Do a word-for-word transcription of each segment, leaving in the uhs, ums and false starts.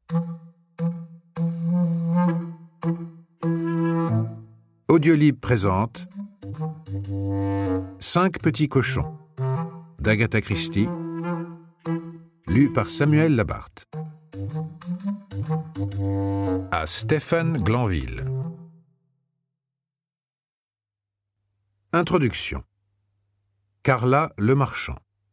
Audiolib présente Cinq petits cochons d'Agatha Christie, lu par Samuel Labarthe. À Stéphane Glanville. Introduction. Carla le marchand.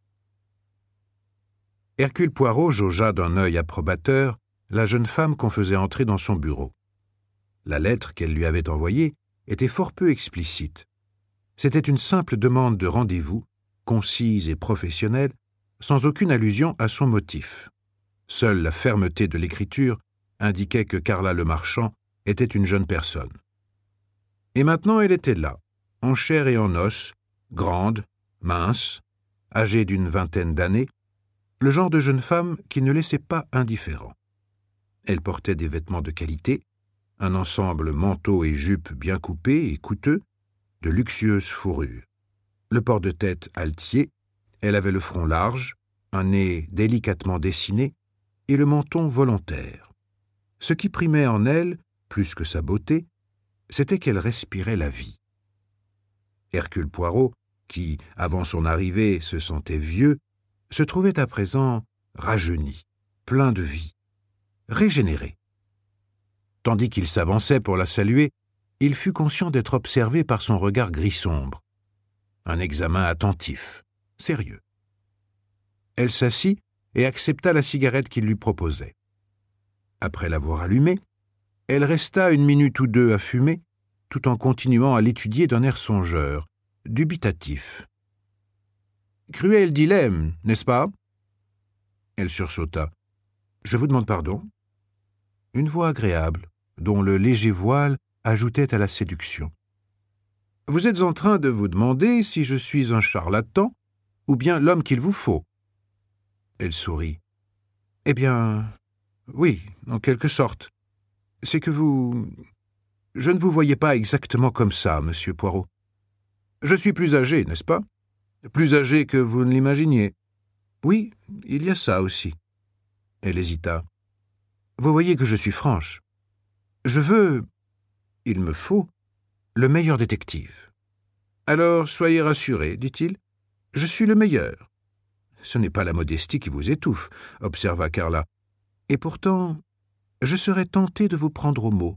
Hercule Poirot jaugea d'un œil approbateur la jeune femme qu'on faisait entrer dans son bureau. La lettre qu'elle lui avait envoyée était fort peu explicite. C'était une simple demande de rendez-vous, concise et professionnelle, sans aucune allusion à son motif. Seule la fermeté de l'écriture indiquait que Carla le marchand était une jeune personne. Et maintenant elle était là, en chair et en os, grande, mince, âgée d'une vingtaine d'années, le genre de jeune femme qui ne laissait pas indifférent. Elle portait des vêtements de qualité, un ensemble manteau et jupe bien coupés et coûteux, de luxueuses fourrures. Le port de tête altier, elle avait le front large, un nez délicatement dessiné et le menton volontaire. Ce qui primait en elle, plus que sa beauté, c'était qu'elle respirait la vie. Hercule Poirot, qui, avant son arrivée, se sentait vieux, se trouvait à présent rajeuni, plein de vie, régénéré. Tandis qu'il s'avançait pour la saluer, il fut conscient d'être observé par son regard gris sombre. Un examen attentif, sérieux. Elle s'assit et accepta la cigarette qu'il lui proposait. Après l'avoir allumée, elle resta une minute ou deux à fumer, tout en continuant à l'étudier d'un air songeur, dubitatif. « Cruel dilemme, n'est-ce pas ?» Elle sursauta. « Je vous demande pardon ?» Une voix agréable, dont le léger voile ajoutait à la séduction. « Vous êtes en train de vous demander si je suis un charlatan ou bien l'homme qu'il vous faut. » Elle sourit. « Eh bien, oui, en quelque sorte. C'est que vous... Je ne vous voyais pas exactement comme ça, monsieur Poirot. Je suis plus âgé, n'est-ce pas? Plus âgé que vous ne l'imaginiez. Oui, il y a ça aussi. » Elle hésita. « Vous voyez que je suis franche. Je veux, il me faut, le meilleur détective. »« Alors, soyez rassuré, dit-il. Je suis le meilleur. »« Ce n'est pas la modestie qui vous étouffe, » observa Carla. « Et pourtant, je serais tenté de vous prendre au mot. »«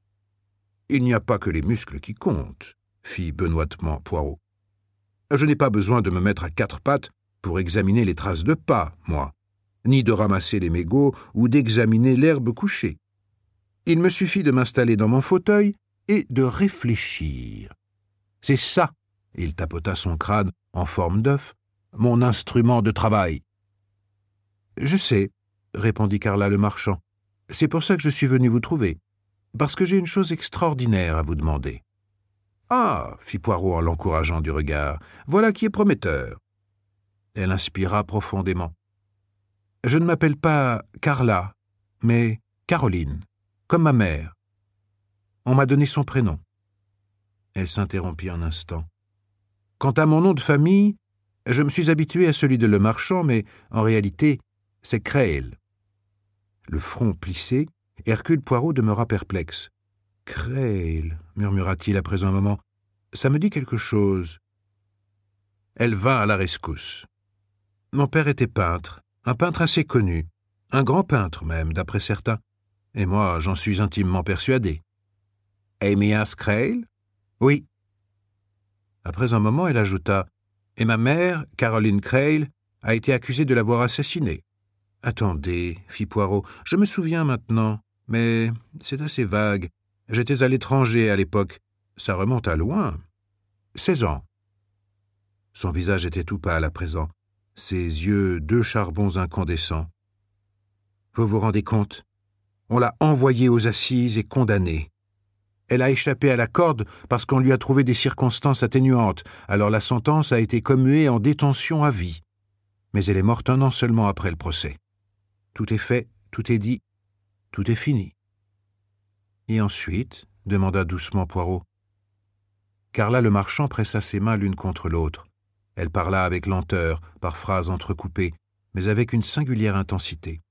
Il n'y a pas que les muscles qui comptent, » fit benoîtement Poirot. « Je n'ai pas besoin de me mettre à quatre pattes pour examiner les traces de pas, moi, ni de ramasser les mégots ou d'examiner l'herbe couchée. Il me suffit de m'installer dans mon fauteuil et de réfléchir. C'est ça, il tapota son crâne en forme d'œuf, mon instrument de travail. »« Je sais, » répondit Carla le marchand. « C'est pour ça que je suis venu vous trouver, parce que j'ai une chose extraordinaire à vous demander. »« Ah !» fit Poirot en l'encourageant du regard. « Voilà qui est prometteur. » Elle inspira profondément. « Je ne m'appelle pas Carla, mais Caroline, comme ma mère. On m'a donné son prénom. » Elle s'interrompit un instant. « Quant à mon nom de famille, je me suis habitué à celui de le marchand, mais en réalité, c'est Creil. » Le front plissé, Hercule Poirot demeura perplexe. « Creil, » murmura-t-il après un moment, « ça me dit quelque chose. » Elle vint à la rescousse. « Mon père était peintre, un peintre assez connu, un grand peintre même, d'après certains, et moi, j'en suis intimement persuadé. »« Émias Creil ? » ?»« Oui. » Après un moment, elle ajouta, « Et ma mère, Caroline Creil, a été accusée de l'avoir assassiné. »« Attendez, » fit Poirot, « je me souviens maintenant, mais c'est assez vague. J'étais à l'étranger à l'époque. Ça remonte à loin. Seize ans. » Son visage était tout pâle à présent, ses yeux deux charbons incandescents. « Vous vous rendez compte ? On l'a envoyée aux assises et condamnée. Elle a échappé à la corde parce qu'on lui a trouvé des circonstances atténuantes, alors la sentence a été commuée en détention à vie. Mais elle est morte un an seulement après le procès. Tout est fait, tout est dit, tout est fini. »« Et ensuite ?» demanda doucement Poirot. Carla le marchand pressa ses mains l'une contre l'autre. Elle parla avec lenteur, par phrases entrecoupées, mais avec une singulière intensité.